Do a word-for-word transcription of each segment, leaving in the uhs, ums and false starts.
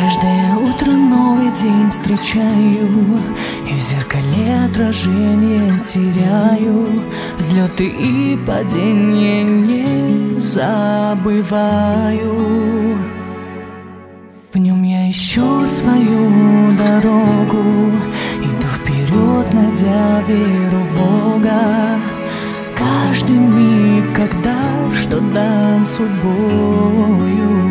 Каждое утро новый день встречаю, и в зеркале отражение теряю. Взлеты и падения не забываю. В нем я ищу свою дорогу, иду вперед, найдя веру в Бога. Каждый миг, когда что дан судьбою.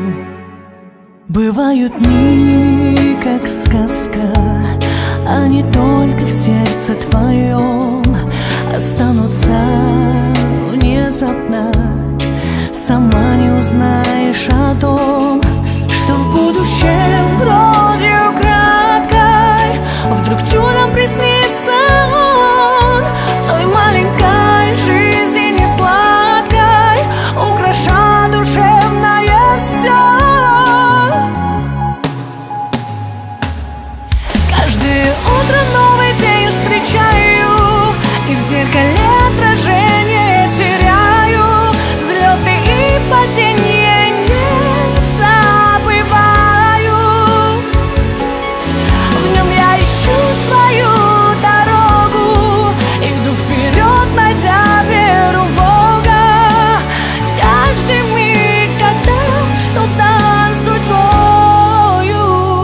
Бывают дни, как сказка, они только в сердце твоем останутся внезапно. Сама не узнаешь о том, что в будущем вроде украдкой вдруг чудом приснится он. Той маленькой жизни несладкой, украша душевное все. Каждое утро новый день встречаю, и в зеркале отражение теряю. Взлеты и падения не забываю. В нем я ищу свою дорогу, иду вперед, найдя веру в Бога. Каждый миг, когда что дан судьбою.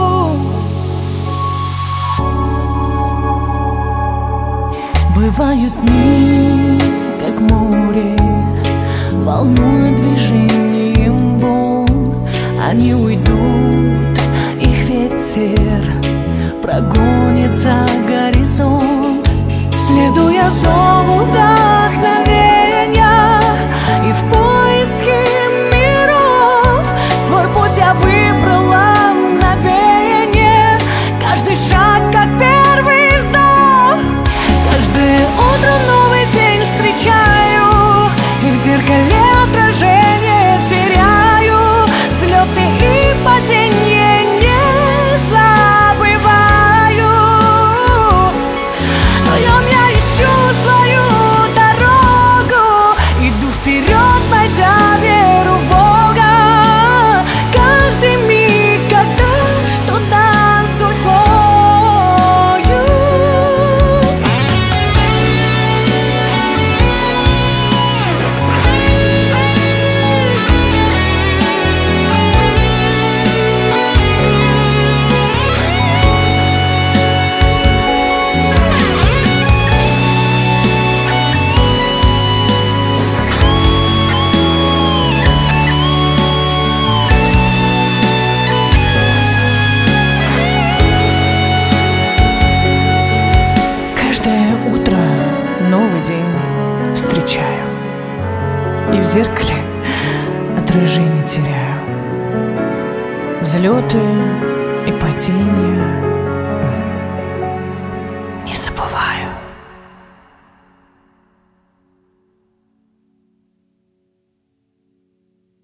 Бывают дни, как море, волнуют движением волн. Они уйдут, их ветер прогонит за горизонт. Следуя зову вдохновения и в поиске миров, свой путь я выбрала мгновение. Каждый шаг, как первый вздох. Каждое утро новый день встречаю, и в зеркале отражение теряю. Взлеты и падения не забываю. В нем я ищу свою дорогу, иду вперед, найдя веру в Бога. Каждый миг, когда что дан судьбою. Новый день встречаю, и в зеркале отражение теряю. Взлеты и падения